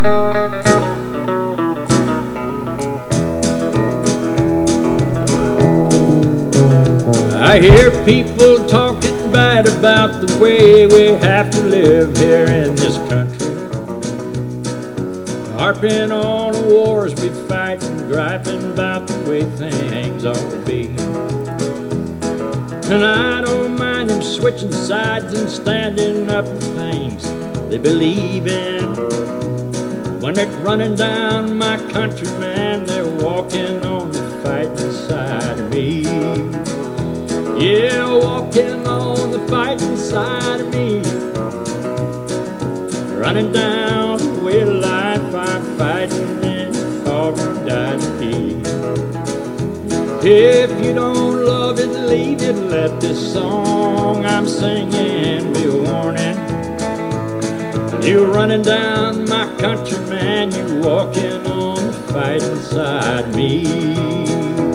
I hear people talking bad about the way we have to live here in this country, harping on the wars we fight and griping about the way things ought to be. And I don't mind them switching sides and standing up for things they believe in. When they're running down my country, man, they're walking on the fighting side of me. Yeah, walking on the fighting side of me. Running down the way of life, I'm fighting and fought and died to keep. If you don't love it, leave it. Let this song I'm singing be a warning. You're running down my country, man, you're walking on the fighting side of me.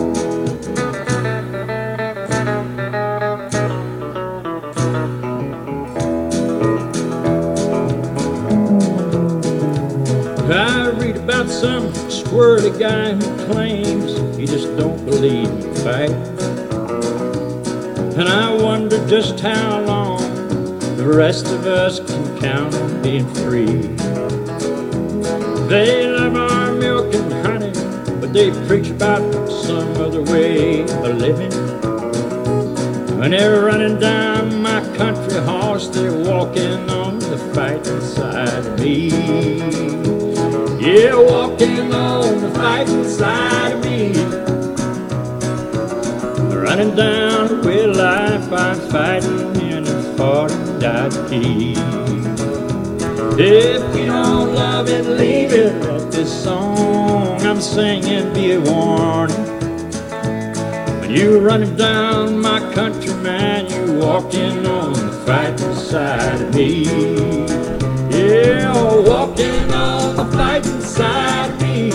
I read about some squirrely guy who claims he just don't believe in fight. And I wonder just how long the rest of us can count on being free. They love our milk and honey, but they preach about some other way of living. When they're running down my country horse, they're walking on the fighting side of me. Yeah, walking on the fighting side of me. Running down the way of life, I'm fighting in a fought and died to keep. If you don't love it, leave it. Let this song I'm singing be a warning. When you're running down my country, man, you're walking on the fighting side of me. Yeah, walking on the fighting side of me.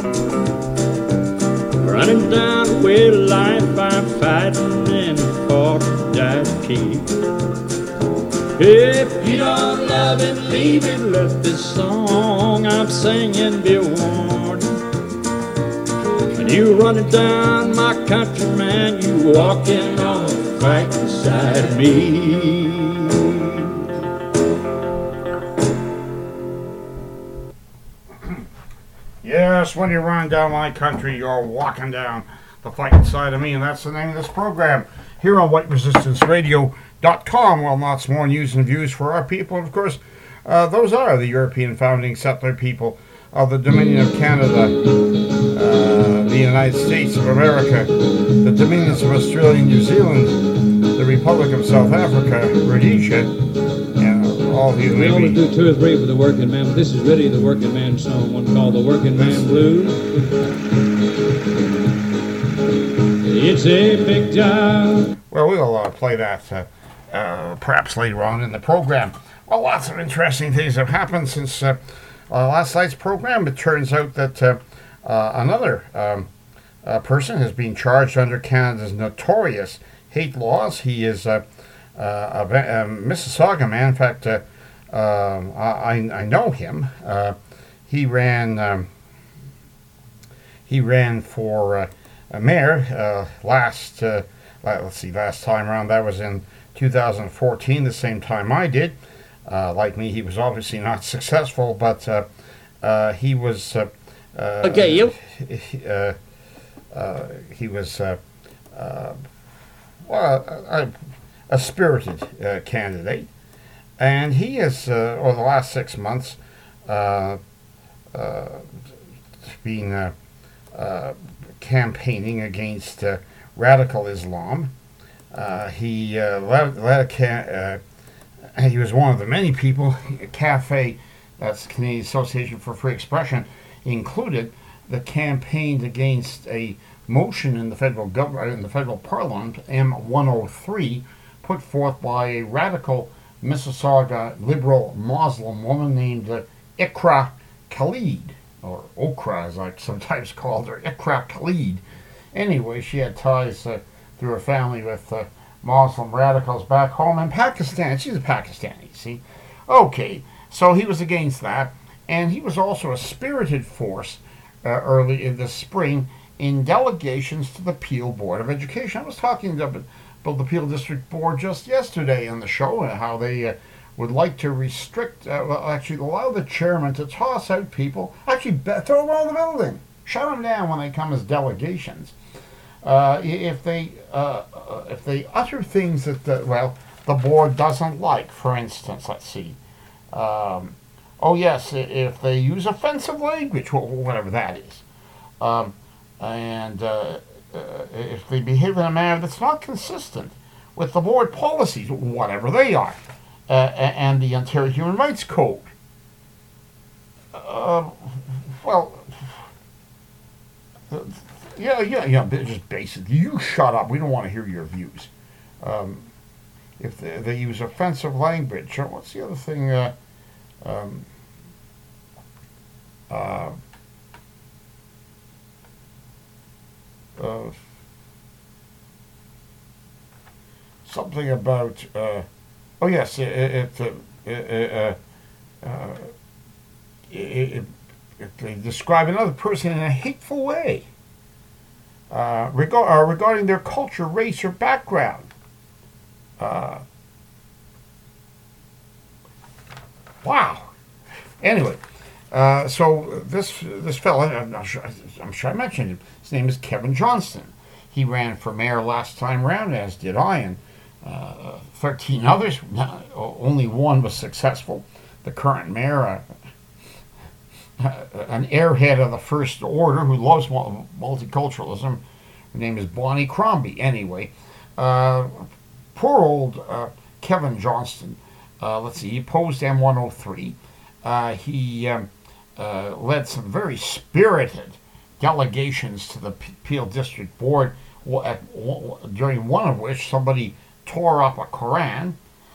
Running down the way of life, I'm fighting and fought and died to keep. If you don't love it, leave it. Let this song I'm singing be a warning. When you running down my country, man, you walking on the fighting side of me. Yes, when you're running down my country, you're walking down the fighting side of me, and that's the name of this program here on WhiteResistanceRadio.com. Well, lots more news and views for our people, and of course, those are the European founding settler people of the Dominion of Canada, the United States of America, the Dominions of Australia and New Zealand, the Republic of South Africa, Rhodesia, and all of you we always do two or three for the working man, but this is really the working man song, one called the Working Man Blues. It's a big job. Well, we'll play that perhaps later on in the program. Well, lots of interesting things have happened since last night's program. It turns out that another person has been charged under Canada's notorious hate laws. He is a Mississauga man. In fact, I know him. He ran for mayor last time around. That was in 2014, the same time I did. Like me, he was obviously not successful, but he was. Okay, you. He was a spirited candidate, and he has, over the last 6 months, been campaigning against radical Islam. He was one of the many people. CAFE, that's Canadian Association for Free Expression, included that campaigned against a motion in the federal government, in the federal parliament, M103, put forth by a radical Mississauga liberal Muslim woman named Iqra Khalid, or Okra as I sometimes called her, Iqra Khalid. Anyway, she had ties through her family with Muslim radicals back home in Pakistan. She's a Pakistani, see? Okay, so he was against that, And he was also a spirited force early in the spring in delegations to the Peel Board of Education. I was talking about the Peel District Board just yesterday on the show, and how they would like to restrict, actually allow the chairman to toss out people, actually throw them out of the building, shut them down when they come as delegations. If they utter things that the board doesn't like. For instance, let's see. Oh yes, if they use offensive language, whatever that is, and if they behave in a manner that's not consistent with the board policies, whatever they are, and the Ontario Human Rights Code. Just basically, you shut up. We don't want to hear your views. If they use offensive language, what's the other thing? Something about. Oh yes, if they describe another person in a hateful way, regarding their culture, race, or background. Wow. Anyway, so this fellow, I'm sure I mentioned him. His name is Kevin Johnston. He ran for mayor last time round, as did I, and 13 others. Only one was successful. The current mayor, an airhead of the first order who loves multiculturalism. Her name is Bonnie Crombie. Anyway, poor old Kevin Johnston. Let's see, he opposed M103. He led some very spirited delegations to the Peel District Board, during one of which somebody tore up a Koran.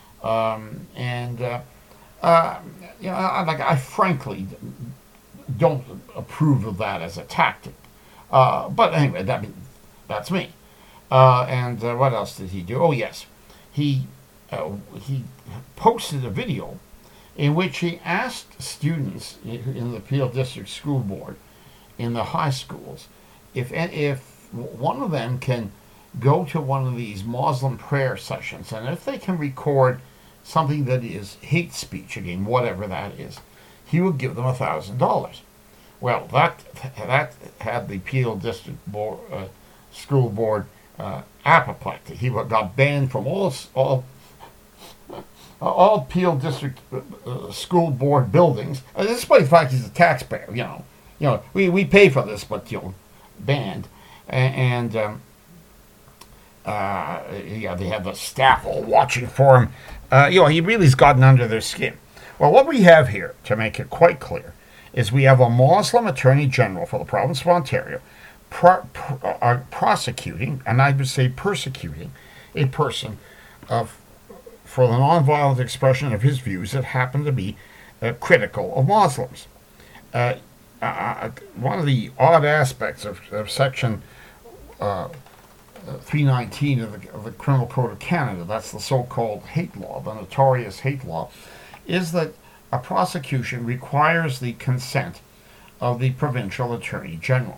I frankly don't approve of that as a tactic. But anyway, that's me. What else did he do? Oh, yes. He posted a video in which he asked students in the Peel District School Board in the high schools if one of them can go to one of these Muslim prayer sessions, and if they can record something that is hate speech, again, whatever that is, he would give them $1,000. Well, that had the Peel District Board, School Board apoplectic. He got banned from all Peel District School Board buildings, despite the fact he's a taxpayer. We pay for this, but banned. They have the staff all watching for him. He really's gotten under their skin. Well, what we have here, to make it quite clear, is we have a Muslim Attorney General for the province of Ontario prosecuting, and I would say persecuting, a person for the nonviolent expression of his views that happen to be critical of Muslims. One of the odd aspects of Section 319 of the Criminal Code of Canada, that's the so-called hate law, the notorious hate law, is that a prosecution requires the consent of the provincial attorney general.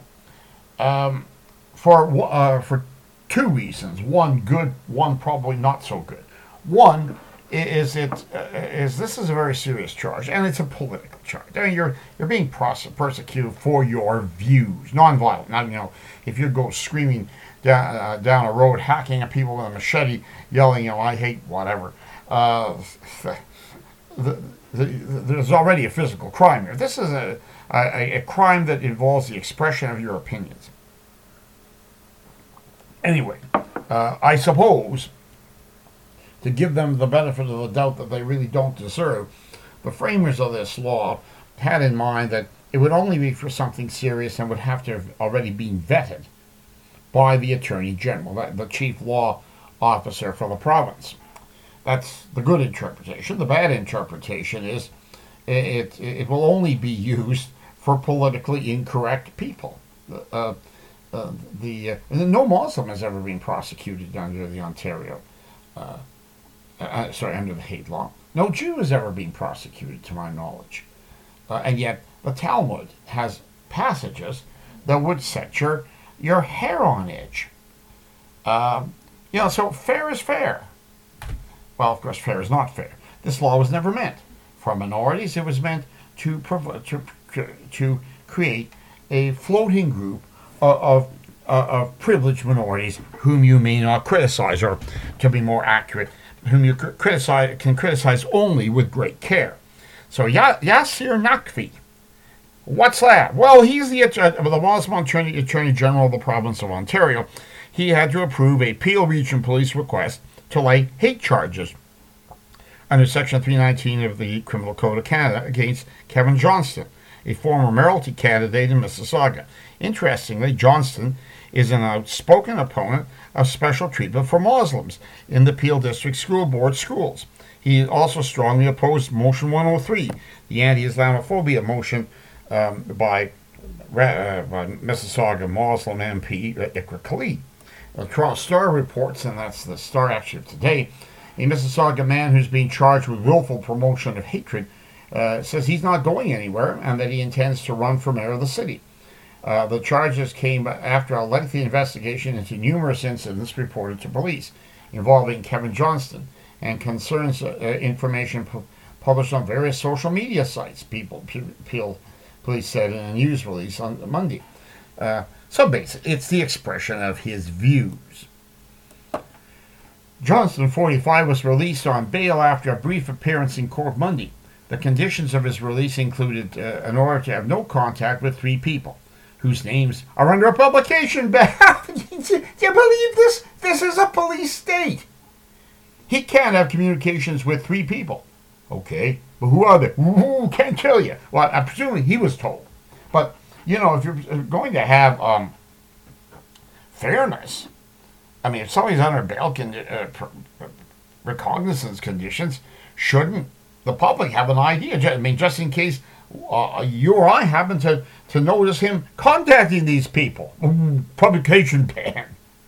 For two reasons: one good, one probably not so good. One is this is a very serious charge, and it's a political charge. I mean, you're being persecuted for your views, nonviolent. Not if you go screaming down a road, hacking at people with a machete, yelling, I hate whatever. There's already a physical crime here. This is a crime that involves the expression of your opinions. Anyway, I suppose, to give them the benefit of the doubt that they really don't deserve, the framers of this law had in mind that it would only be for something serious and would have to have already been vetted by the Attorney General, the Chief Law Officer for the province. That's the good interpretation. The bad interpretation is it will only be used for politically incorrect people. No Muslim has ever been prosecuted under the Ontario, under the hate law. No Jew has ever been prosecuted, to my knowledge. And yet the Talmud has passages that would set your hair on edge. So fair is fair. Well, of course, fair is not fair. This law was never meant for minorities. It was meant to create a floating group of privileged minorities whom you may not criticize, or to be more accurate, whom you can criticize only with great care. So Yassir Naqvi, what's that? Well, he's the Muslim Attorney General of the province of Ontario. He had to approve a Peel Region Police request to lay hate charges under Section 319 of the Criminal Code of Canada against Kevin Johnston, a former mayoralty candidate in Mississauga. Interestingly, Johnston is an outspoken opponent of special treatment for Muslims in the Peel District School Board schools. He also strongly opposed Motion 103, the anti-Islamophobia motion by Mississauga Muslim MP Iqra Khalid. The Toronto Star reports, and that's the Star actually today, a Mississauga man who's being charged with willful promotion of hatred says he's not going anywhere and that he intends to run for mayor of the city. The charges came after a lengthy investigation into numerous incidents reported to police involving Kevin Johnston and concerns information published on various social media sites, Peel Police said in a news release on Monday. So basically, it's the expression of his views. Johnston, 45, was released on bail after a brief appearance in court Monday. The conditions of his release included an order to have no contact with 3 people whose names are under a publication ban. Do you believe this? This is a police state. He can't have communications with 3 people. Okay, but who are they? Ooh, can't tell you. Well, I'm presuming he was told. But, if you're going to have fairness, I mean, if somebody's under bail recognizance conditions, shouldn't the public have an idea? I mean, just in case you or I happen to notice him contacting these people. Publication ban.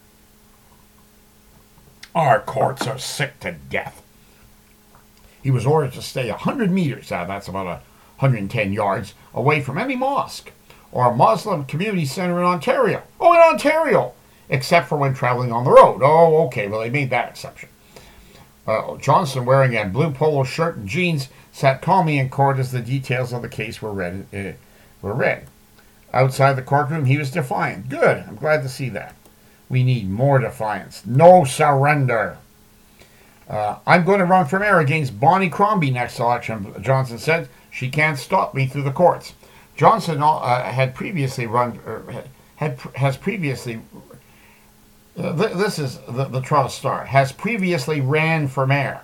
Our courts are sick to death. He was ordered to stay 100 meters, that's about 110 yards, away from any mosque or a Muslim community center in Ontario. Oh, in Ontario! Except for when traveling on the road. Oh, okay, well, they made that exception. Johnston, wearing a blue polo shirt and jeans, sat calmly in court as the details of the case were read. Outside the courtroom, he was defiant. Good, I'm glad to see that. We need more defiance. No surrender. I'm going to run for mayor against Bonnie Crombie next election, Johnston said. She can't stop me through the courts. Johnston had previously run, has previously, this is the Toronto Star, has previously ran for mayor.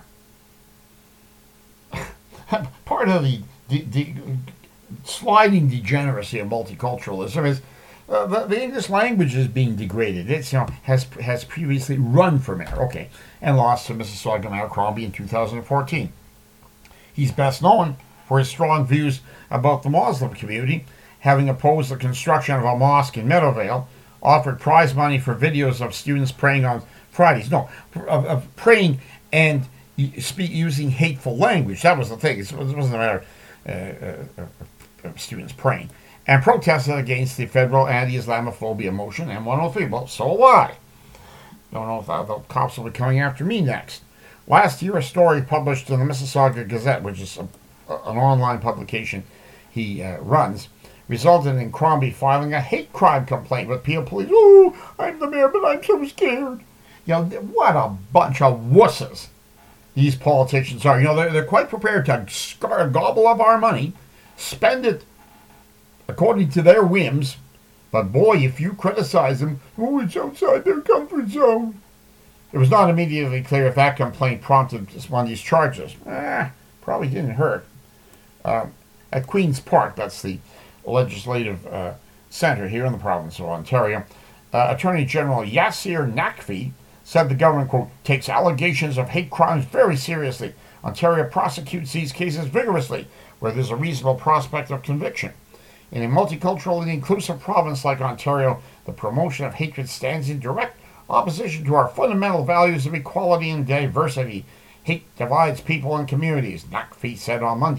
Part of the sliding degeneracy of multiculturalism is the English language is being degraded. It's has previously run for mayor, okay, and lost to Mississauga Mayor Crombie in 2014. He's best known for his strong views about the Muslim community, having opposed the construction of a mosque in Meadowvale, offered prize money for videos of students praying on Fridays. No, of praying and using hateful language. That was the thing. It wasn't a matter of students praying. And protested against the federal anti-Islamophobia motion, M103. Well, so will I. Don't know if the cops will be coming after me next. Last year, a story published in the Mississauga Gazette, which is an online publication he runs, resulted in Crombie filing a hate crime complaint with Peel Police. Oh, I'm the mayor, but I'm so scared. What a bunch of wusses these politicians are. They're quite prepared to gobble up our money, spend it according to their whims, but boy, if you criticize them, it's outside their comfort zone. It was not immediately clear if that complaint prompted one of these charges. Probably didn't hurt. At Queen's Park, that's the legislative center here in the province of Ontario, Attorney General Yassir Naqvi said the government, quote, takes allegations of hate crimes very seriously. Ontario prosecutes these cases vigorously where there's a reasonable prospect of conviction. In a multiculturally inclusive province like Ontario, the promotion of hatred stands in direct opposition to our fundamental values of equality and diversity. Hate divides people and communities, Naqvi said on Monday.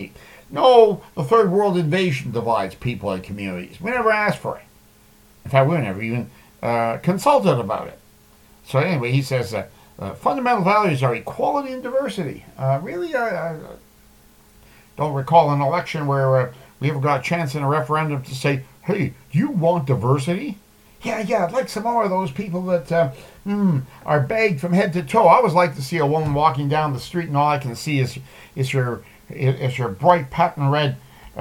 No, the third world invasion divides people and communities. We never asked for it. In fact, we were never even consulted about it. So anyway, he says that fundamental values are equality and diversity. Really, I don't recall an election where we ever got a chance in a referendum to say, hey, do you want diversity? Yeah, I'd like some more of those people that are bagged from head to toe. I always like to see a woman walking down the street and all I can see is your bright patent red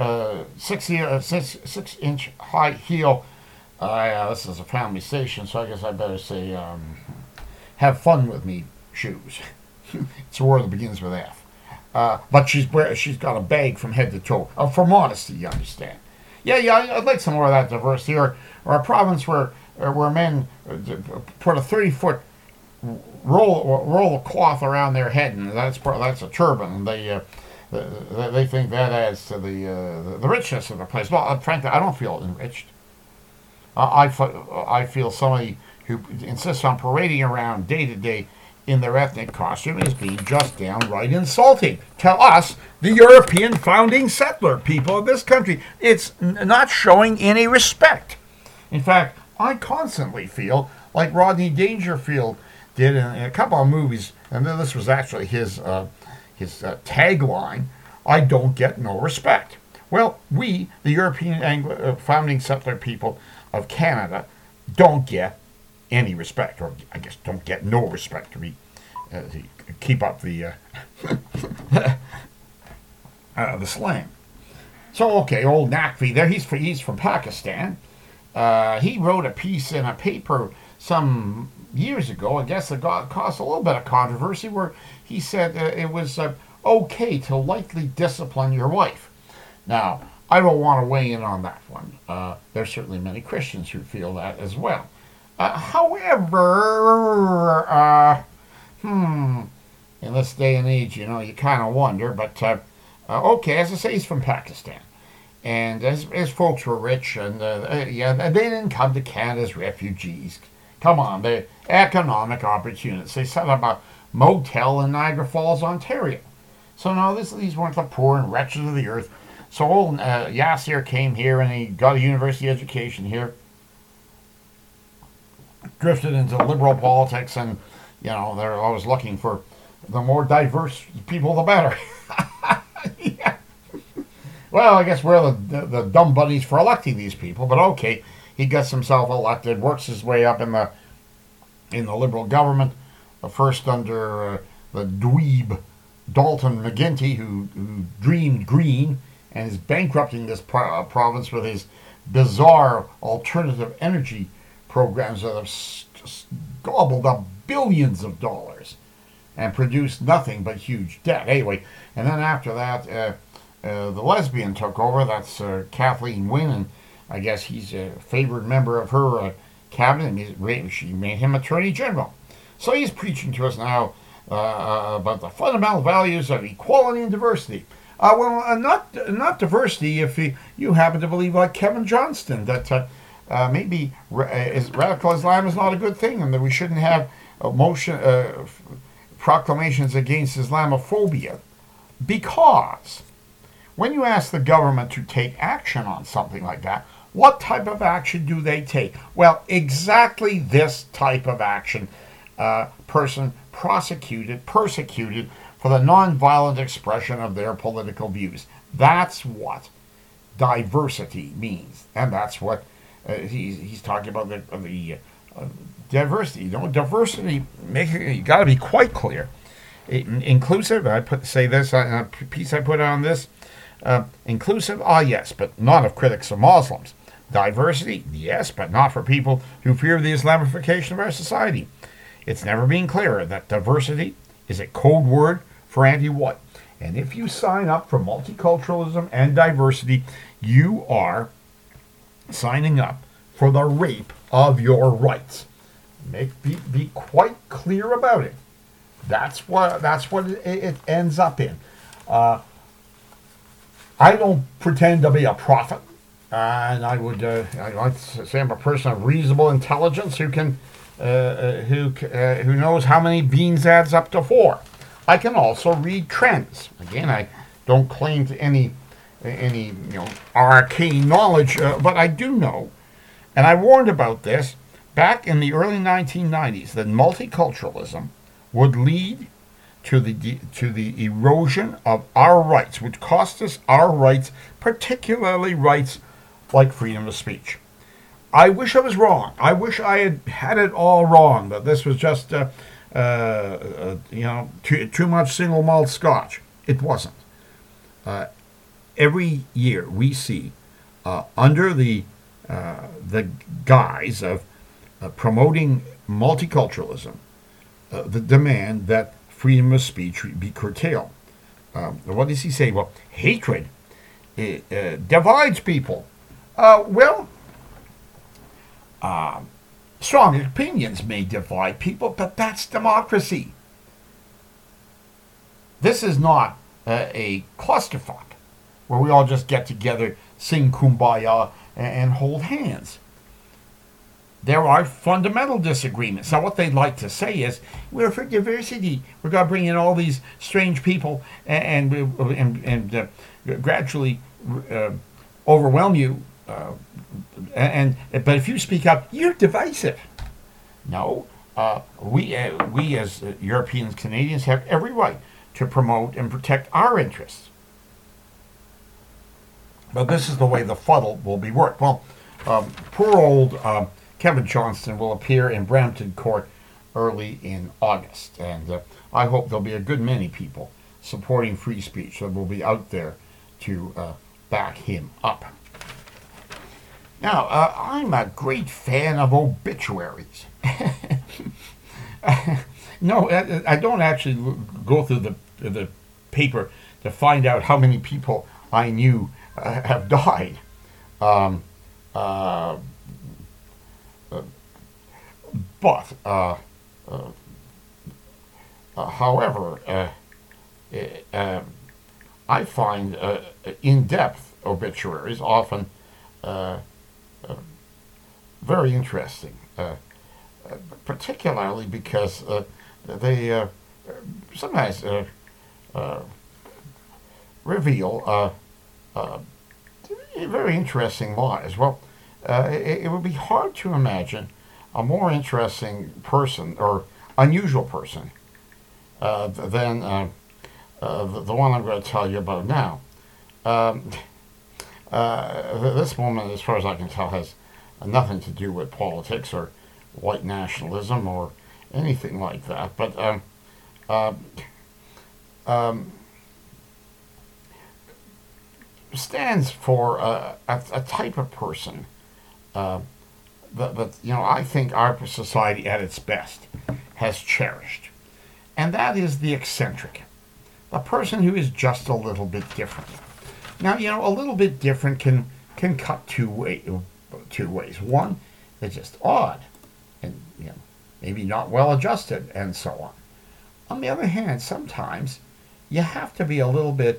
6-inch high heel. This is a family station, so I guess I better say have fun with me shoes. It's a word that begins with F. But she's got a bag from head to toe. For modesty, you understand. Yeah, I'd like some more of that diversity. Or a province where men put a 30-foot roll of cloth around their head, and that's a turban, and they think that adds to the richness of the place. Well, frankly, I don't feel enriched. I feel somebody who insists on parading around day to day in their ethnic costume is being just downright insulting. Tell us, the European founding settler people of this country, it's not showing any respect. In fact, I constantly feel like Rodney Dangerfield did in a couple of movies, and then this was actually his tagline, I don't get no respect. Well, we, the European founding settler people of Canada, don't get any respect, or I guess don't get no respect to keep up the the slang. So okay, old Naqvi there, he's from Pakistan. He wrote a piece in a paper some years ago. I guess it caused a little bit of controversy, where he said it was okay to lightly discipline your wife. Now, I don't want to weigh in on that one. There's certainly many Christians who feel that as well. However, in this day and age, you kind of wonder. But okay, as I say, he's from Pakistan, and his folks were rich, and they didn't come to Canada as refugees. Come on, they economic opportunities. They set up a motel in Niagara Falls, Ontario. So no, these weren't the poor and wretched of the earth. So old Yasser came here, and he got a university education here. Drifted into liberal politics, and they're always looking for the more diverse people, the better. Yeah. Well, I guess we're the dumb buddies for electing these people, but okay, he gets himself elected, works his way up in the liberal government, first under the dweeb Dalton McGuinty, who dreamed green and is bankrupting this province with his bizarre alternative energy programs that have gobbled up billions of dollars and produced nothing but huge debt. Anyway, and then after that, the lesbian took over. That's Kathleen Wynne, and I guess he's a favored member of her cabinet. She made him Attorney General. So he's preaching to us now about the fundamental values of equality and diversity. Not diversity if you happen to believe, like Kevin Johnston, that maybe radical Islam is not a good thing, and that we shouldn't have proclamations against Islamophobia. Because when you ask the government to take action on something like that, what type of action do they take? Well, exactly this type of action. Person persecuted for the nonviolent expression of their political views. That's what diversity means, and that's what he's talking about, the diversity. Diversity, you got to be quite clear. Inclusive. Say this in a piece I put on this. Inclusive, yes, but not of critics of Muslims. Diversity, yes, but not for people who fear the Islamification of our society. It's never been clearer that diversity is a code word for anti-what. And if you sign up for multiculturalism and diversity, you are signing up for the rape of your rights. Be quite clear about it. That's what it ends up in. I don't pretend to be a prophet, and I like to say I'm a person of reasonable intelligence who knows how many beans adds up to 4. I can also read trends. Again, I don't claim to any any arcane knowledge, but I do know, and I warned about this back in the early 1990s, that multiculturalism would lead to the erosion of our rights, would cost us our rights, particularly rights like freedom of speech. I wish I was wrong. I wish I had it all wrong, that this was just too much single malt scotch. It wasn't. Every year we see, under the guise of promoting multiculturalism, the demand that freedom of speech be curtailed. What does he say? Well, hatred divides people. Strong opinions may divide people, but that's democracy. This is not a clusterfuck where we all just get together, sing kumbaya, and hold hands. There are fundamental disagreements. Now, what they'd like to say is, we're for diversity. We're going to bring in all these strange people and gradually overwhelm you. But if you speak up, you're divisive. No, we as Europeans, Canadians have every right to promote and protect our interests. But this is the way the fuddle will be worked. Well, poor old Kevin Johnston will appear in Brampton Court early in August, and I hope there'll be a good many people supporting free speech that will be out there to back him up. Now, I'm a great fan of obituaries. No, I don't actually go through the paper to find out how many people I knew have died. However, I find in-depth obituaries often very interesting, particularly because they sometimes reveal very interesting lies. Well, it would be hard to imagine a more interesting person or unusual person than the one I'm going to tell you about now. This woman, as far as I can tell, has nothing to do with politics or white nationalism or anything like that. But stands for a type of person that I think our society at its best has cherished, and that is the eccentric, the person who is just a little bit different. Now, a little bit different can cut two ways. One, they're just odd, and maybe not well adjusted, and so on. On the other hand, sometimes you have to be a little bit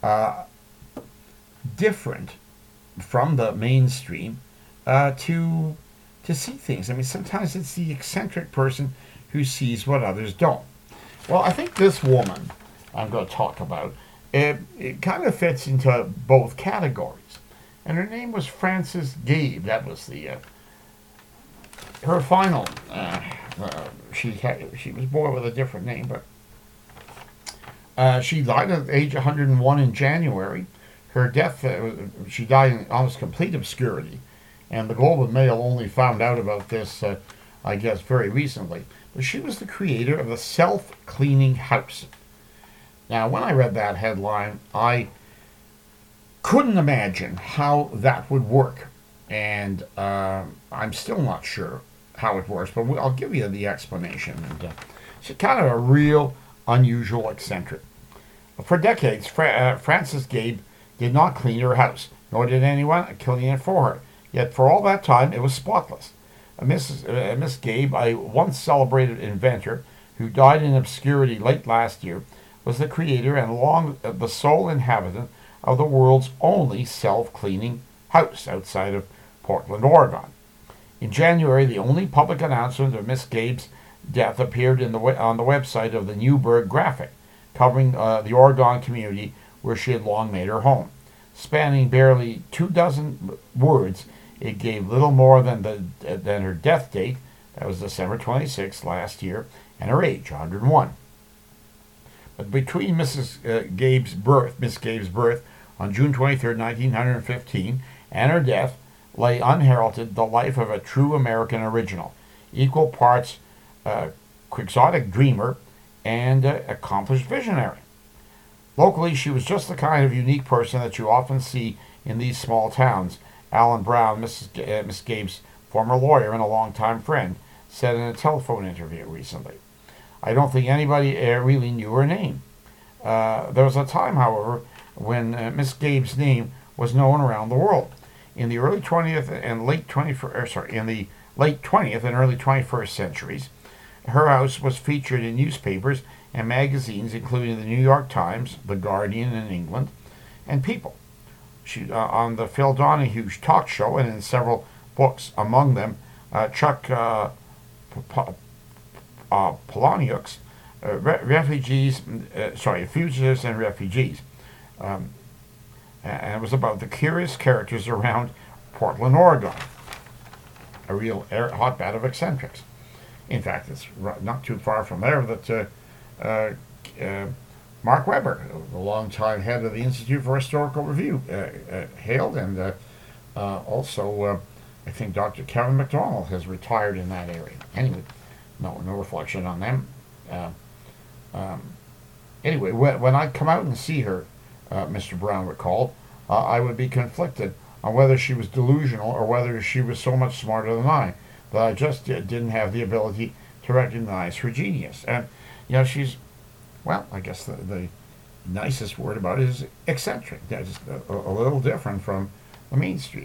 different from the mainstream to see things. I mean, sometimes it's the eccentric person who sees what others don't. Well, I think this woman I'm going to talk about, it kind of fits into both categories. And her name was Frances Gabe. That was her final. She was born with a different name, but she died at age 101 in January. Her death, she died in almost complete obscurity, and the Globe and Mail only found out about this, I guess, very recently. But she was the creator of the self-cleaning house. Now, when I read that headline, I couldn't imagine how that would work, and I'm still not sure how it works, but I'll give you the explanation. And she's kind of a real unusual eccentric. For decades, Frances Gabe did not clean her house, nor did anyone clean it for her. Yet for all that time, it was spotless. Miss Gabe, a once celebrated inventor who died in obscurity late last year, was the creator and long the sole inhabitant of the world's only self-cleaning house outside of Portland, Oregon. In January, the only public announcement of Miss Gabe's death appeared on the website of the Newburgh Graphic, covering the Oregon community where she had long made her home. Spanning barely 24 words, it gave little more than her death date, that was December 26th last year, and her age, 101. But between Miss Gabe's birth on June 23, 1915, and her death lay unheralded the life of a true American original, equal parts quixotic dreamer and accomplished visionary. Locally, she was just the kind of unique person that you often see in these small towns. Alan Brown, Miss Gabe's former lawyer and a longtime friend, said in a telephone interview recently. I don't think anybody really knew her name. There was a time, however, when Miss Gabe's name was known around the world. In the early 20th and late 20th and early 21st centuries, her house was featured in newspapers and magazines, including the New York Times, The Guardian in England, and People. She on the Phil Donahue talk show and in several books, among them Chuck Palahniuk's Fugitives and Refugees. And it was about the curious characters around Portland, Oregon, a real hotbed of eccentrics. In fact, it's not too far from there that Mark Weber, the longtime head of the Institute for Historical Review, hailed, and also I think Dr. Kevin MacDonald has retired in that area. Anyway, no reflection on them. Anyway, when I come out and see her, Mr. Brown recalled, I would be conflicted on whether she was delusional or whether she was so much smarter than I that I just didn't have the ability to recognize her genius. And, she's, well, I guess the nicest word about it is eccentric. Just a little different from the mainstream.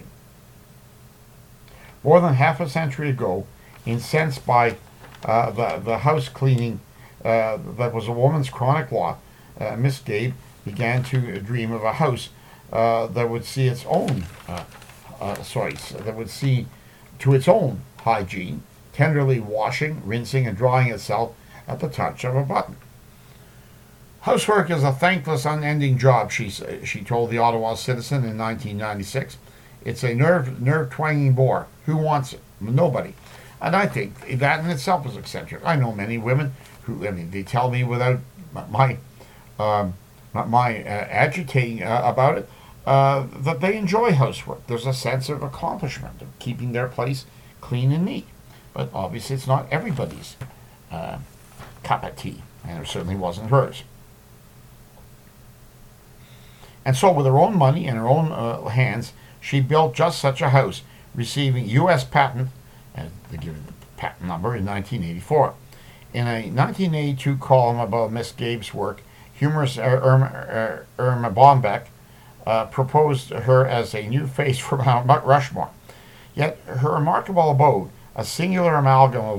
More than half a century ago, incensed by the house cleaning that was a woman's chronic lot, Miss Gabe began to dream of a house that would see its own, that would see to its own hygiene, tenderly washing, rinsing, and drying itself at the touch of a button. Housework is a thankless, unending job, she told the Ottawa Citizen in 1996. It's a nerve-twanging bore. Who wants it? Nobody. And I think that in itself is eccentric. I know many women who, they tell me without my agitating about it, that they enjoy housework. There's a sense of accomplishment, of keeping their place clean and neat. But obviously it's not everybody's cup of tea, and it certainly wasn't hers. And so with her own money and her own hands, she built just such a house, receiving U.S. patent, and they give it the patent number, in 1984. In a 1982 column about Miss Gabe's work, humorist Irma Bombeck proposed her as a new face for Mount Rushmore. Yet her remarkable abode, a singular amalgam of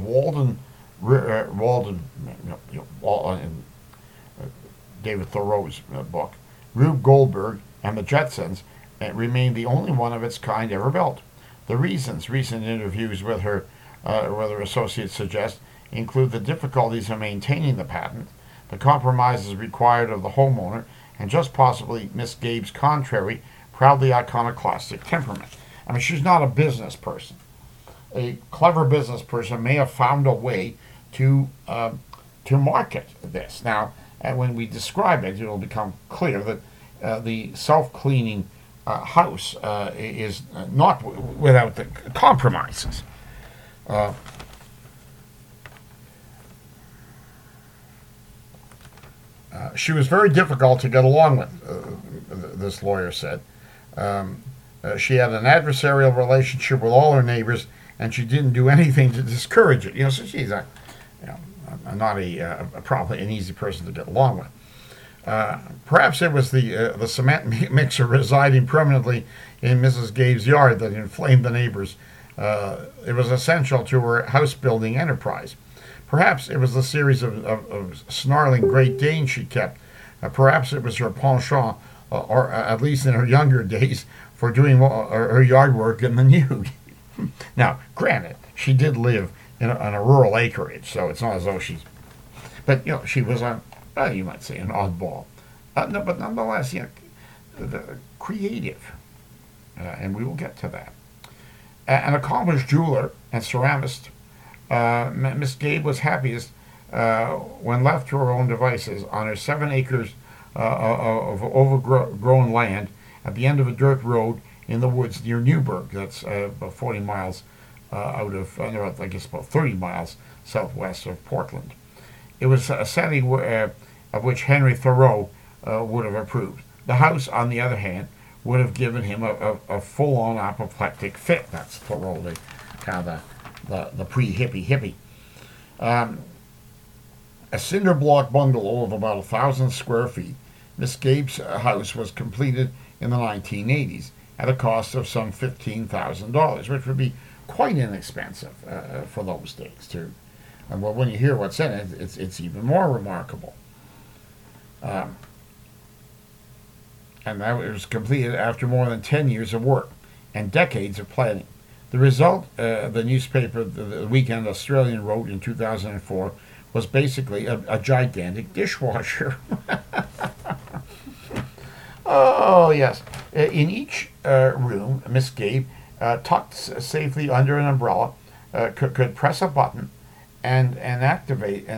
David Thoreau's book, Rube Goldberg, and the Jetsons, remained the only one of its kind ever built. The reasons recent interviews with her associates suggest include the difficulties of maintaining the patent, the compromises required of the homeowner, and just possibly Miss Gabe's contrary, proudly iconoclastic temperament. I mean, she's not a business person. A clever business person may have found a way to market this. Now, when we describe it, it will become clear that the self-cleaning house is not without the compromises. She was very difficult to get along with, this lawyer said. She had an adversarial relationship with all her neighbors, and she didn't do anything to discourage it. So she's not probably an easy person to get along with. Perhaps it was the cement mixer residing permanently in Mrs. Gabe's yard that inflamed the neighbors. It was essential to her house-building enterprise. Perhaps it was the series of snarling Great Danes she kept. Perhaps it was her penchant, or at least in her younger days, for doing her yard work in the nude. Now, granted, she did live in a rural acreage, so it's not as though she's... But, she was you might say, an oddball. No, but nonetheless, creative, and we will get to that. An accomplished jeweler and ceramist, Miss Gabe was happiest when left to her own devices on her 7 acres of overgrown land at the end of a dirt road in the woods near Newburgh. That's about 40 miles out of, I guess about 30 miles southwest of Portland. It was a setting of which Henry Thoreau would have approved. The house, on the other hand, would have given him a full-on apoplectic fit. That's Thoreau, the pre-hippie. A cinder block bungalow of about 1,000 square feet, Miss Gabe's house was completed in the 1980s at a cost of some $15,000, which would be quite inexpensive for those days, too. And well, when you hear what's in it, it's even more remarkable. And that was completed after more than 10 years of work and decades of planning. The result, the newspaper, the Weekend Australian, wrote in 2004, was basically a gigantic dishwasher. Oh, yes. In each room, Miss Gabe, tucked safely under an umbrella, could press a button and activated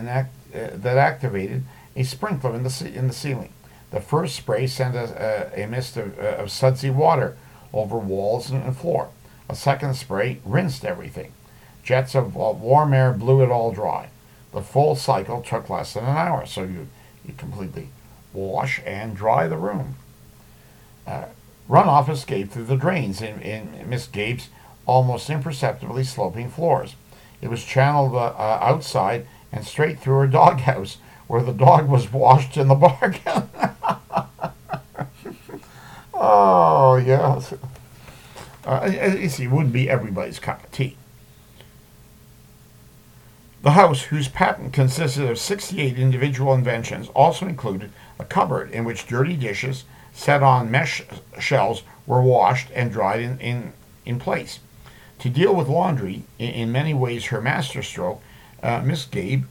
a sprinkler in the ceiling. The first spray sent a mist of sudsy water over walls and floor. A second spray rinsed everything. Jets of warm air blew it all dry. The full cycle took less than an hour, so you completely wash and dry the room. Runoff escaped through the drains in Miss Gabe's almost imperceptibly sloping floors. It was channeled outside and straight through her doghouse, where the dog was washed in the bargain. Oh, yes. You see, it wouldn't be everybody's cup of tea. The house, whose patent consisted of 68 individual inventions, also included a cupboard in which dirty dishes set on mesh shelves were washed and dried in place. To deal with laundry, in many ways her masterstroke, Miss Gabe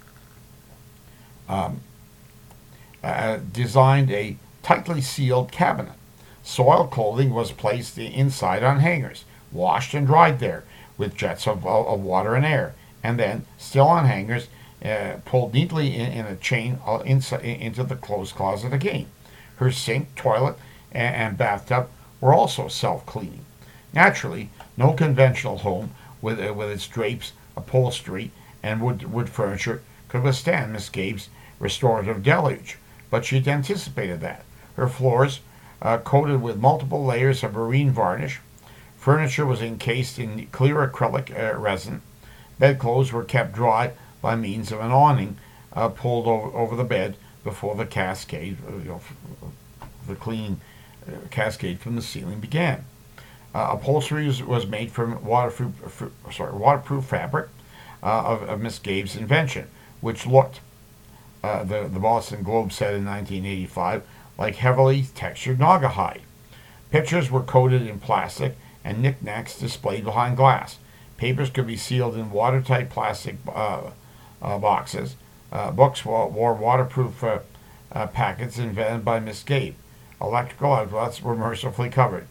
designed a tightly sealed cabinet. Soiled clothing was placed inside on hangers, washed and dried there with jets of water and air, and then, still on hangers, pulled neatly in a chain into the clothes closet again. Her sink, toilet, and bathtub were also self-cleaning. Naturally, no conventional home with its drapes, upholstery, and wood furniture could withstand Miss Gabe's restorative deluge, but she'd anticipated that. Her floors, coated with multiple layers of marine varnish, furniture was encased in clear acrylic resin. Bedclothes were kept dry by means of an awning pulled over the bed before the cascade, the clean cascade from the ceiling began. Upholstery was made from waterproof fabric of Miss Gabe's invention, which looked, the Boston Globe said in 1985, like heavily textured naugahyde. Pictures were coated in plastic and knickknacks displayed behind glass. Papers could be sealed in watertight plastic boxes. Books wore waterproof packets invented by Miss Gabe. Electrical outlets were mercifully covered.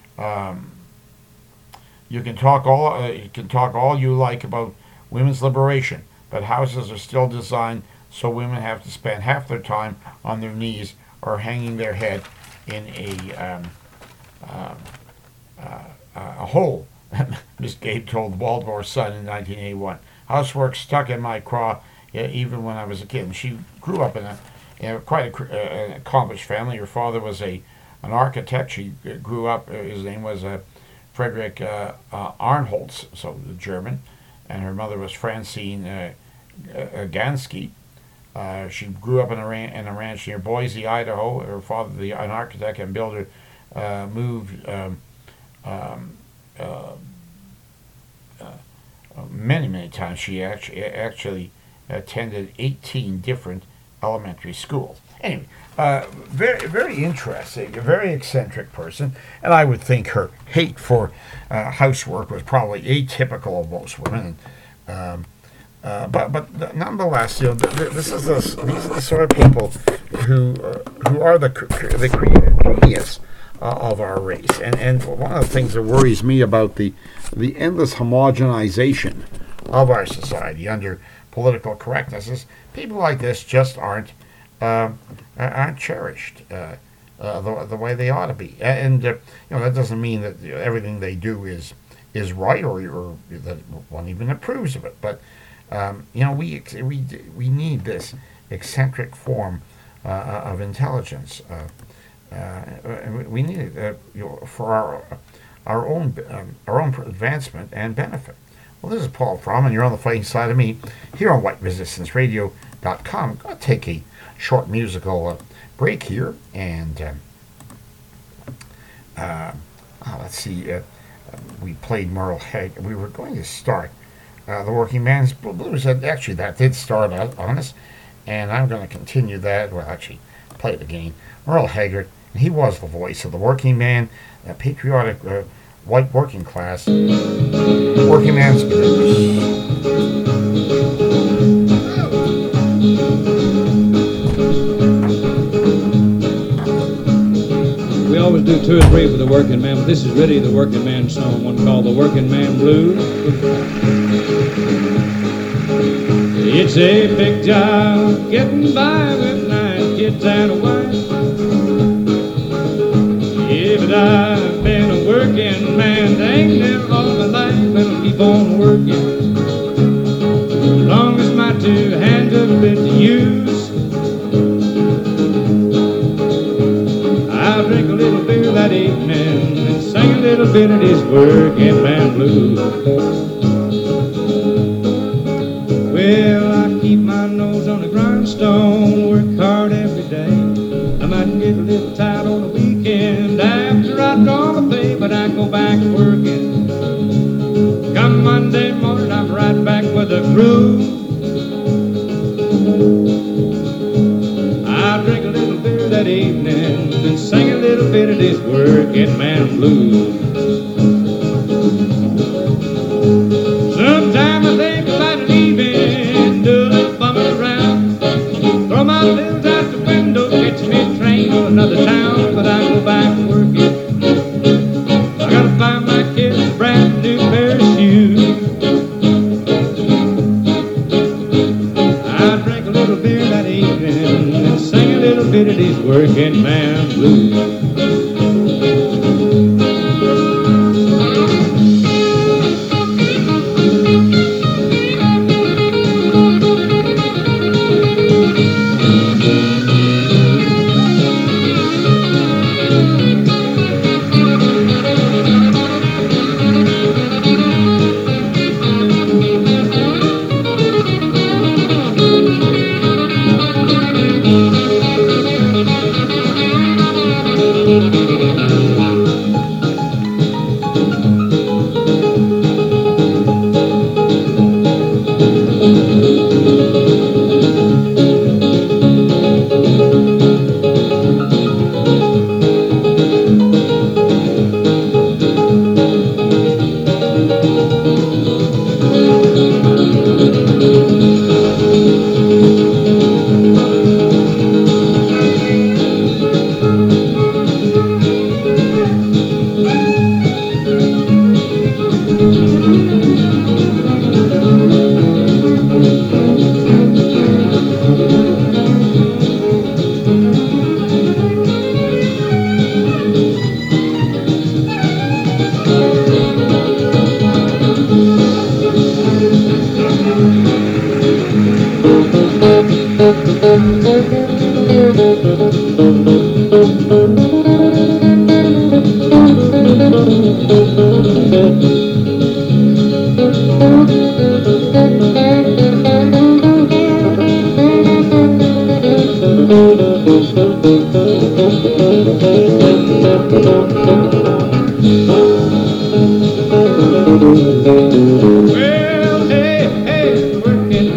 You can talk all you like about women's liberation, but houses are still designed so women have to spend half their time on their knees or hanging their head in a hole. Miss Gabe told the Baltimore Sun in 1981. Housework stuck in my craw even when I was a kid. And she grew up in quite an accomplished family. Her father was an architect. She grew up, his name was Frederick Arnholz, so the German, and her mother was Francine Gansky. She grew up in a ranch near Boise, Idaho. Her father, an architect and builder, moved many times. She actually attended 18 different elementary schools. Anyway, very interesting, a very eccentric person, and I would think her hate for housework was probably atypical of most women. But nonetheless, these are the sort of people who are the creative genius of our race. And one of the things that worries me about the endless homogenization of our society under political correctness is people like this just aren't cherished the way they ought to be. And that doesn't mean that everything they do is right or that one even approves of it. But we need this eccentric form of intelligence. We need it for our own advancement and benefit. Well, this is Paul Fromm, and you're on the fighting side of me here on WhiteResistanceRadio.com. I'm going to take a short musical break here, and let's see. We played Merle Haggard. We were going to start the Working Man's Blues. Actually, that did start on us, and I'm going to continue that. Well, actually, play it again. Merle Haggard, and he was the voice of the working man, patriotic white working class, working man's blues. We always do 2 or 3 for the working man, but this is really the working man song, one called the Working Man Blues. It's a big job getting by with 9 kids and a wife. Yeah, but I've been a working man dang near all my life, and I'll keep on working as long as my 2 hands have been to use. I'll drink a little beer that evening and sing a little bit of this working man blues. Well, I keep my nose on the grindstone, work hard every day. I might get a little tired on the weekend after I draw my pay, but I go back working. Come Monday morning, I'm right back with the crew. I'll drink a little beer that evening and sing a little bit of this working man blues. Sometimes I think about leaving, do a little bumming around, throw my bills out the window, catch me a train to another town, but I go back working. I gotta find my kids a brand new pair of shoes. I drink a little beer that evening and sing a little bit of these working man blues. Well, hey, working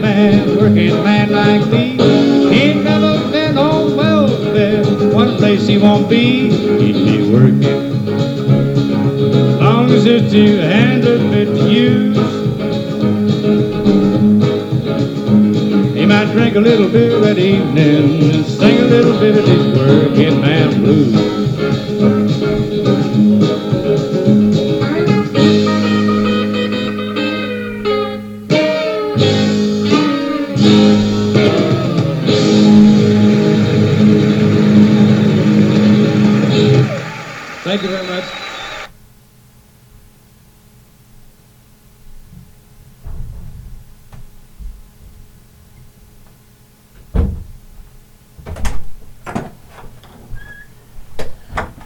man like me, he ain't never been on welfare. One place he won't be, he'd be working. As long as his 2 hands are fit to use. He might drink a little beer that evening and sing a little bit of his working man blues.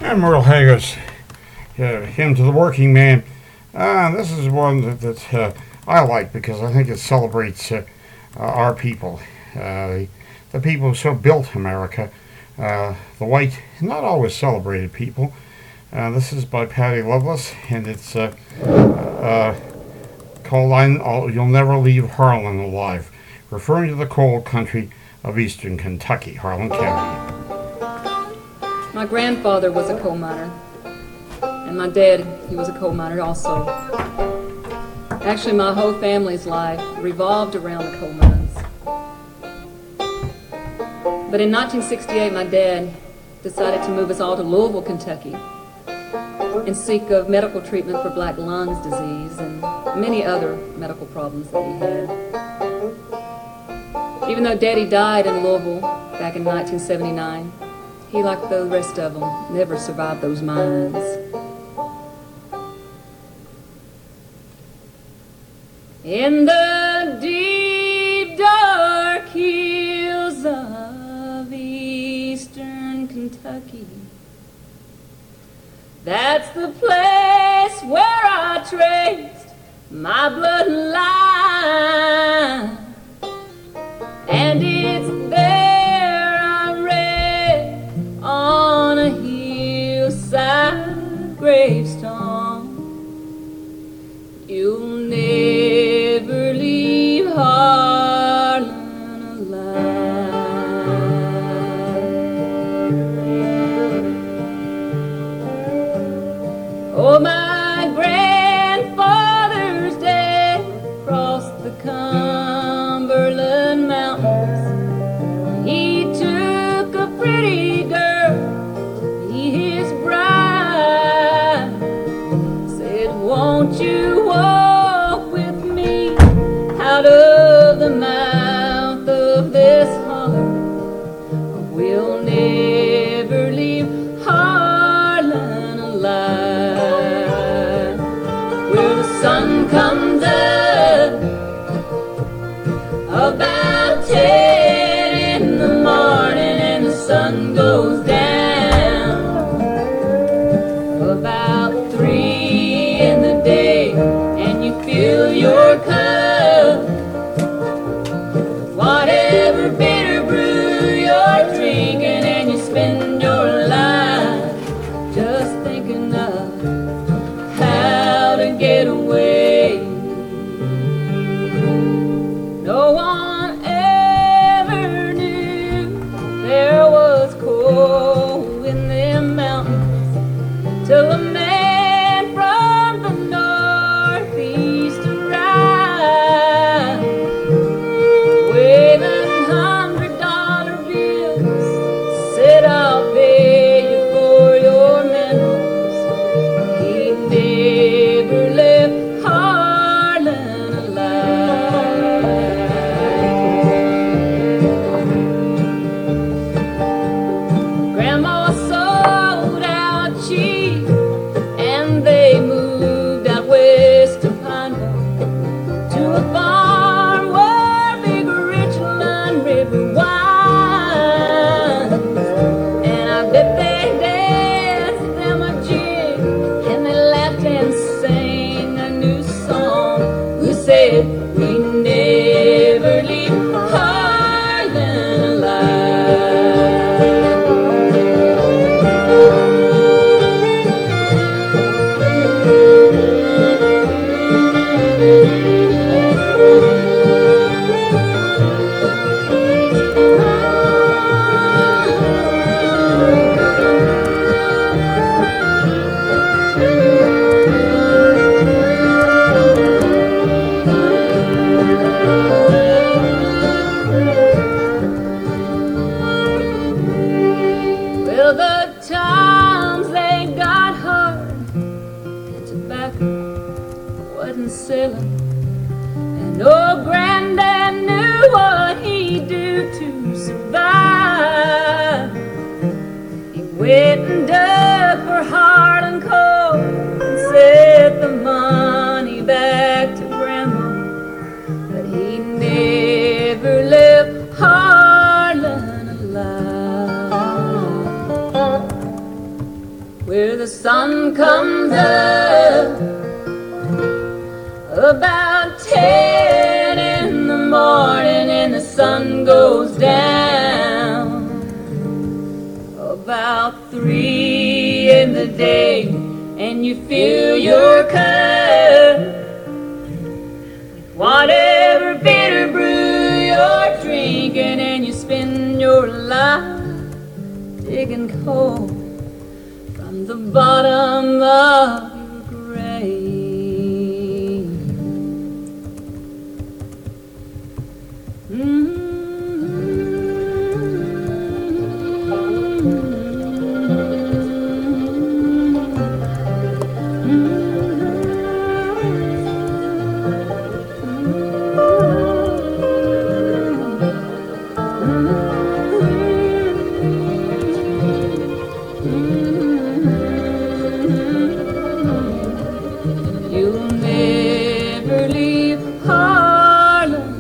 And Merle Haggard's Hymn to the Working Man. This is one that I like because I think it celebrates our people, the people who so built America, the white, not always celebrated people. This is by Patty Loveless, and it's called You'll Never Leave Harlan Alive, referring to the coal country of eastern Kentucky, Harlan County. My grandfather was a coal miner, and my dad, he was a coal miner also. Actually, my whole family's life revolved around the coal mines. But in 1968, my dad decided to move us all to Louisville, Kentucky, and seek of medical treatment for black lungs disease and many other medical problems that he had. Even though Daddy died in Louisville back in 1979, he, like the rest of them, never survived those mines. In the deep, dark hills of eastern Kentucky, that's the place where I traced my bloodline. And it's there I read on a hillside gravestone, you'll never leave Harlan alive. Oh, my grandfather's dead crossed the Cumberland Mountains. He took a pretty girl to be his bride. Said, won't you walk with me out of the mouth of this holler? We'll never leave Harlan alive. Well, the sun comes up about 10 in the morning, and the sun goes down about 3 in the day, and you fill your cup, whatever bitter brew you're drinking, and you spend your life just thinking of how to get away. No one ever knew there was coal in them mountains till a man from the northeast arrived, waving $100 bills, said I'll pay you for your minerals. He never left Harlan alive. Grandma sold out cheap, and they moved out west to Pineville, to a farm where big Richland River winds. And I bet they danced them a jig, and they laughed and sang a new song. Who said we never leave Harlan alive? Well, the times they got hard, the tobacco wasn't selling, and old Granddad knew what he'd do to survive. He went and dug for Harlan coal and sent the money back to Grandma, but he never left Harlan alive. comes up about 10 in the morning and the sun goes down about 3 in the day, and you fill your cup with whatever bitter brew you're drinking, and you spend your life digging coal from the bottom of your grave. You'll never leave Harlem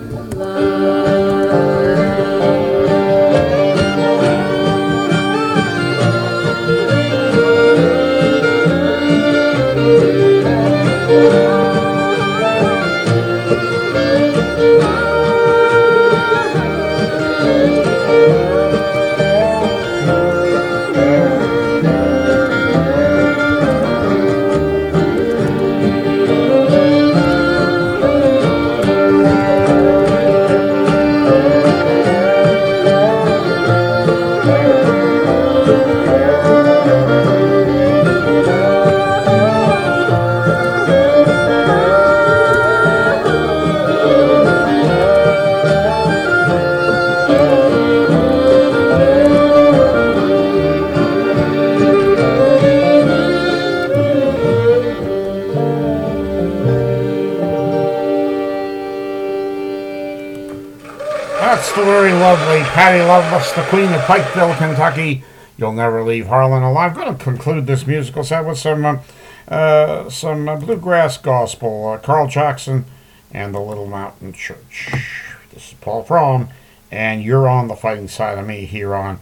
That's the very lovely Patty Loveless, the Queen of Pikeville, Kentucky. You'll Never Leave Harlan Alive. I'm going to conclude this musical set with some bluegrass gospel. Carl Jackson and the Little Mountain Church. This is Paul Fromm, and you're on the fighting side of me here on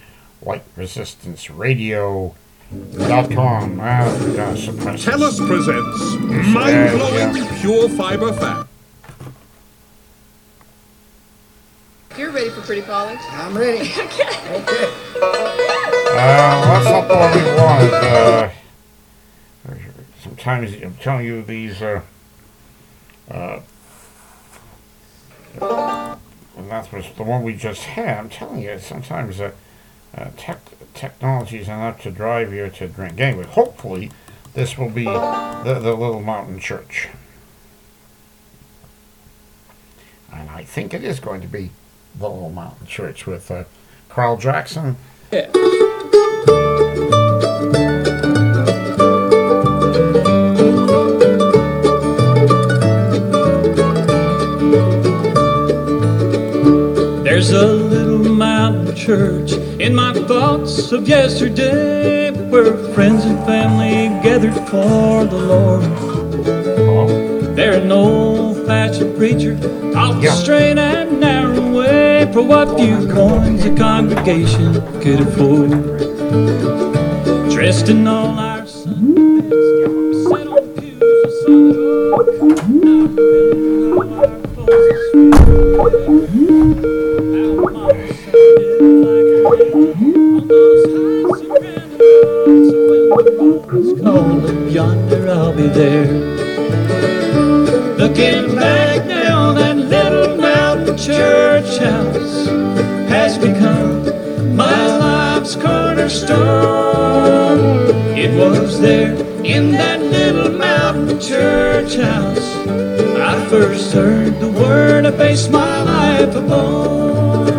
WhiteResistanceRadio.com. Tellus presents mind-blowing pure fiber fact. You're ready for Pretty Polly? I'm ready. Okay. That's not what we wanted. Sometimes I'm telling you these, and that was the one we just had. I'm telling you, sometimes technology is enough to drive you to drink. Anyway, hopefully this will be the Little Mountain Church. And I think it is going to be the Little Mountain Church with Carl Jackson. Yeah. There's a little mountain church in my thoughts of yesterday, where friends and family gathered for the Lord. There an old-fashioned preacher taught the straight and narrow way for what few coins the congregation could afford. Dressed in all our Sunday best, sat on pews and solid oak. Now all our folks how Mama sounded like rain on those high surrounded roads. So when the roll's called up yonder, I'll be there. Looking back now, that little mountain church house has become my life's cornerstone. It was there in that little mountain church house I first heard the word I based my life upon.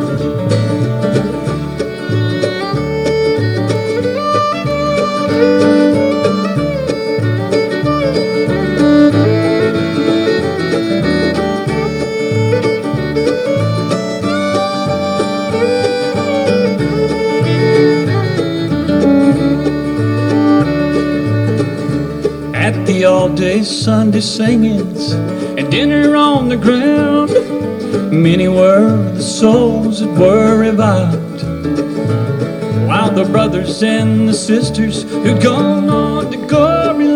The all-day Sunday singings and dinner on the ground, many were the souls that were revived, while the brothers and the sisters who'd gone on to glory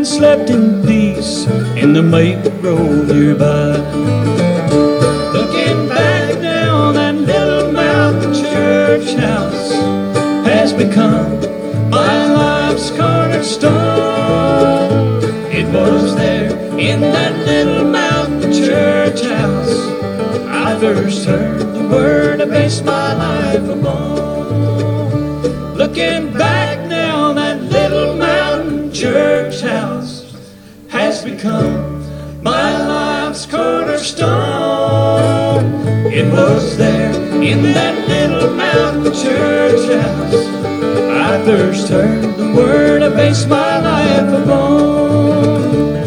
slept in peace in the maple grove nearby. Looking back now, that little mountain church house has become my life's cornerstone. It was there in that little mountain church house I first heard the word I based my life upon. Looking back now, that little mountain church house has become my life's cornerstone. It was there in that little mountain church house I first heard the word I based my life upon.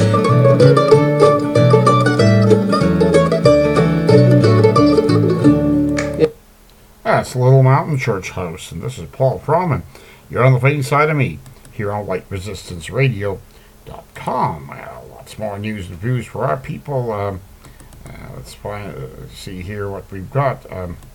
That's Little Mountain Church House, and this is Paul Froman. You're on the fighting side of me here on LightResistanceRadio.com. Well, lots more news and views for our people. Let's see here what we've got.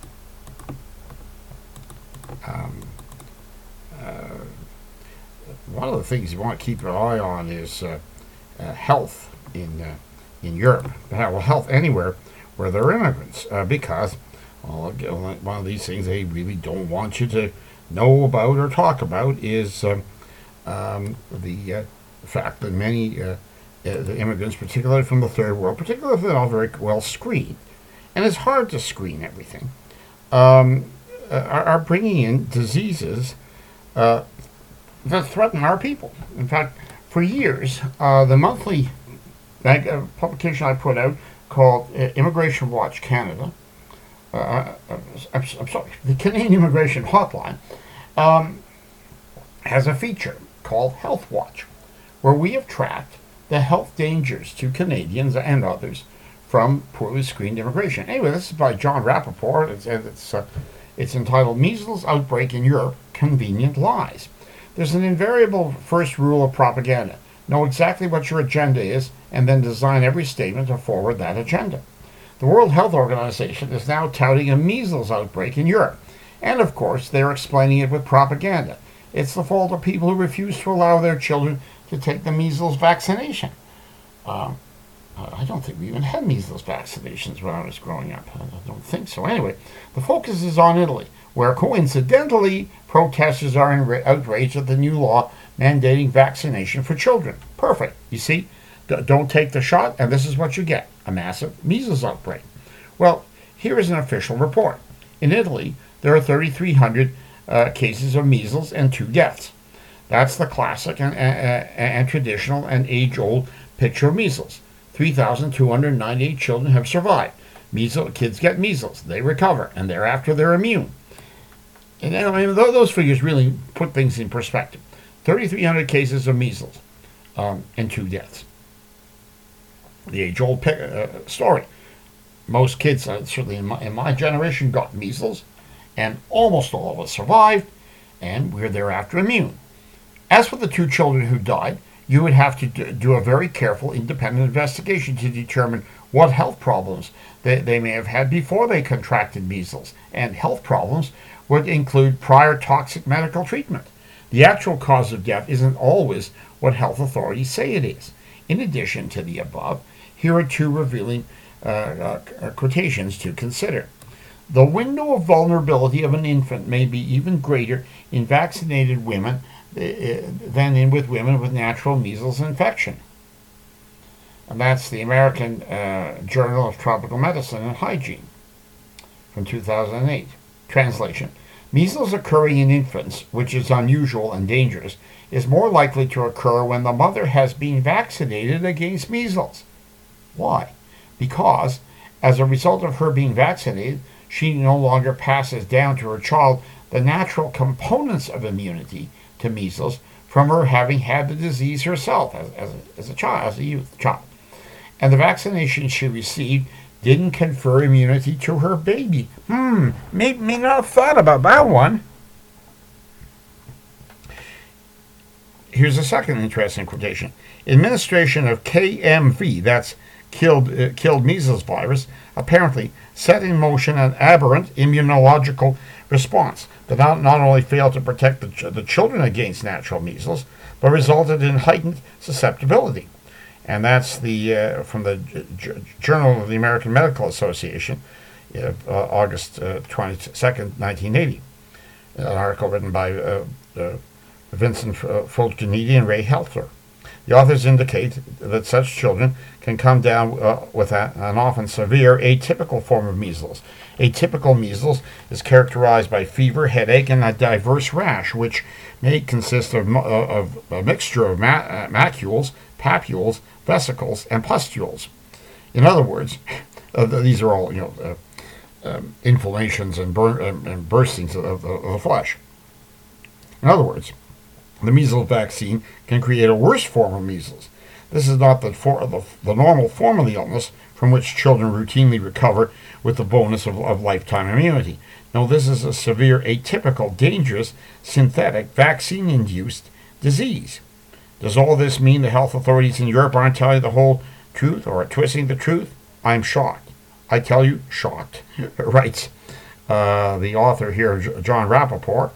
One of the things you want to keep an eye on is health in Europe. Well, health anywhere where there are immigrants, because one of these things they really don't want you to know about or talk about is the fact that many the immigrants, particularly from the third world, particularly if they're not very well screened, and it's hard to screen everything, are bringing in diseases that threaten our people. In fact, for years, the monthly publication I put out called Immigration Watch Canada, I'm sorry, the Canadian Immigration Hotline, has a feature called Health Watch, where we have tracked the health dangers to Canadians and others from poorly screened immigration. Anyway, this is by John Rappaport. It's entitled Measles Outbreak in Europe, Convenient Lies. There's an invariable first rule of propaganda. Know exactly what your agenda is, and then design every statement to forward that agenda. The World Health Organization is now touting a measles outbreak in Europe. And of course, they're explaining it with propaganda. It's the fault of people who refuse to allow their children to take the measles vaccination. I don't think we even had measles vaccinations when I was growing up. I don't think so. Anyway, the focus is on Italy, where coincidentally, protesters are outraged at the new law mandating vaccination for children. Perfect. You see, don't take the shot, and this is what you get, a massive measles outbreak. Well, here is an official report. In Italy, there are 3,300 cases of measles and 2 deaths. That's the classic and traditional and age-old picture of measles. 3,298 children have survived. Kids get measles, they recover, and thereafter they're immune. And I mean, those figures really put things in perspective. 3,300 cases of measles and 2 deaths. The age-old story. Most kids, certainly in my generation, got measles, and almost all of us survived, and we're thereafter immune. As for the 2 children who died, you would have to do a very careful independent investigation to determine what health problems they may have had before they contracted measles, and health problems would include prior toxic medical treatment. The actual cause of death isn't always what health authorities say it is. In addition to the above, here are 2 revealing quotations to consider. The window of vulnerability of an infant may be even greater in vaccinated women than with women with natural measles infection. And that's the American Journal of Tropical Medicine and Hygiene from 2008. Translation. Measles occurring in infants, which is unusual and dangerous, is more likely to occur when the mother has been vaccinated against measles. Why? Because, as a result of her being vaccinated, she no longer passes down to her child the natural components of immunity to measles from her having had the disease herself as a child, as a youth child. And the vaccination she received didn't confer immunity to her baby. May not have thought about that one. Here's a second interesting quotation. Administration of KMV, that's killed measles virus, apparently set in motion an aberrant immunological response that not only failed to protect the children against natural measles, but resulted in heightened susceptibility. And that's the from the Journal of the American Medical Association, August 22nd, 1980. An article written by Vincent Fultonidi and Ray Heltler. The authors indicate that such children can come down with an often severe atypical form of measles. Atypical measles is characterized by fever, headache, and a diverse rash, which may consist of a mixture of macules, papules, vesicles, and pustules. In other words, these are all inflammations and burstings of the flesh. In other words, the measles vaccine can create a worse form of measles. This is not the normal form of the illness from which children routinely recover with the bonus of lifetime immunity. No, this is a severe, atypical, dangerous, synthetic, vaccine-induced disease. Does all this mean the health authorities in Europe aren't telling the whole truth or are twisting the truth? I'm shocked. I tell you, shocked. Writes the author here, John Rappaport.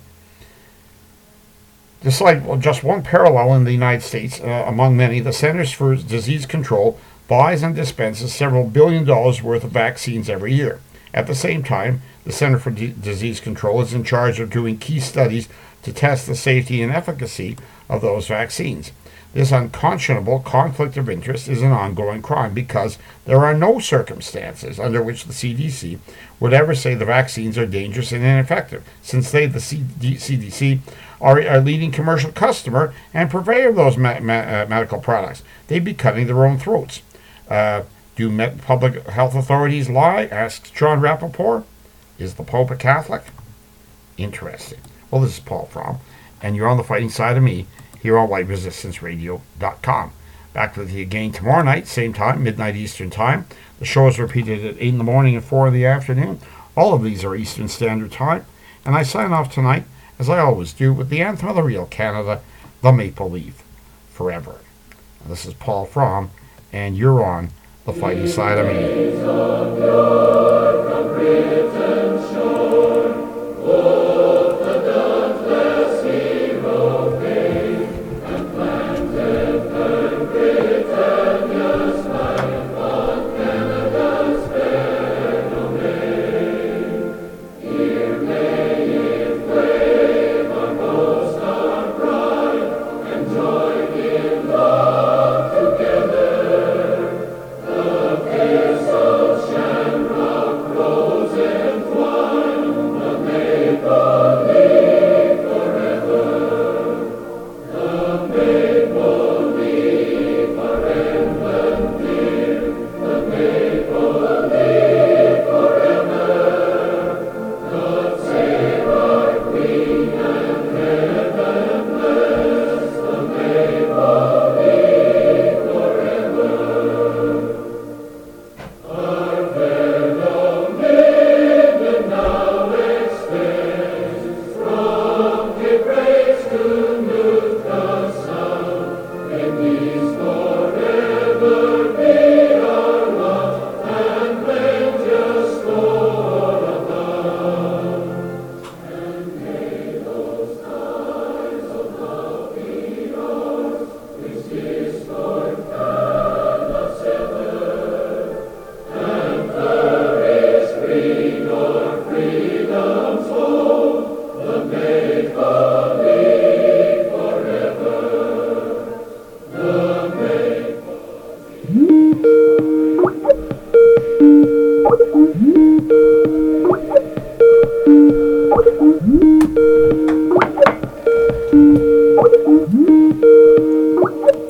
Despite just one parallel in the United States, among many, the Centers for Disease Control buys and dispenses several $1 billion worth of vaccines every year. At the same time, the Center for Disease Control is in charge of doing key studies to test the safety and efficacy of those vaccines. This unconscionable conflict of interest is an ongoing crime because there are no circumstances under which the CDC would ever say the vaccines are dangerous and ineffective, since they, the CDC, are a leading commercial customer and purveyor of those medical products. They'd be cutting their own throats. Do public health authorities lie? Asks John Rappaport. Is the Pope a Catholic? Interesting. Well, this is Paul Fromm, and you're on the fighting side of me here on WhiteResistanceRadio.com. Back with you again tomorrow night, same time, midnight Eastern Time. The show is repeated at 8 in the morning and 4 in the afternoon. All of these are Eastern Standard Time. And I sign off tonight, as I always do, with the anthem of the real Canada, the Maple Leaf, forever. And this is Paul Fromm, and you're on the fighting side of me. Thank you.